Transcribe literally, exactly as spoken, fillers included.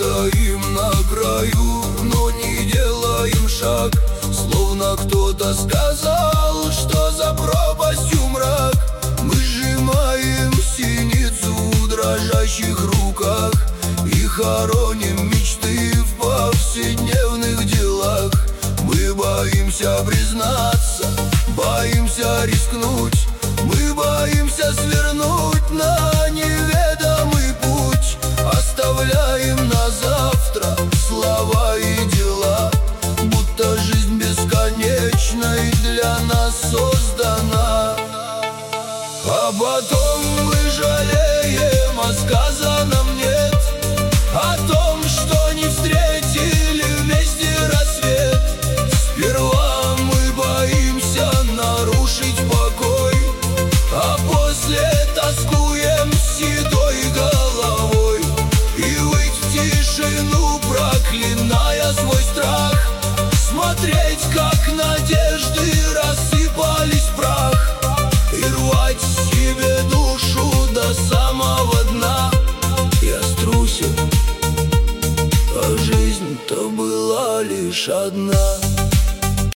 стоим на краю, но не делаем шаг. Словно кто-то сказал, что за пропастью мрак. Мы сжимаем синицу в дрожащих руках и хороним мечты в повседневных делах. Мы боимся признаться, боимся рискнуть, мы боимся свернуть на неведомый путь. Оставляем на завтра слова и дела, будто жизнь бесконечна и для нас создана. А потом мы жалеем о сказанном нет, о том, что не встретили вместе рассвет. Сперва мы боимся нарушить покой, а после тоскуем седой головой. И выть в тишину, проклиная свой страх, смотреть, как надежды рассыпались в прах, и рвать себе душу до самого дна. Я струсил, а жизнь-то была лишь одна.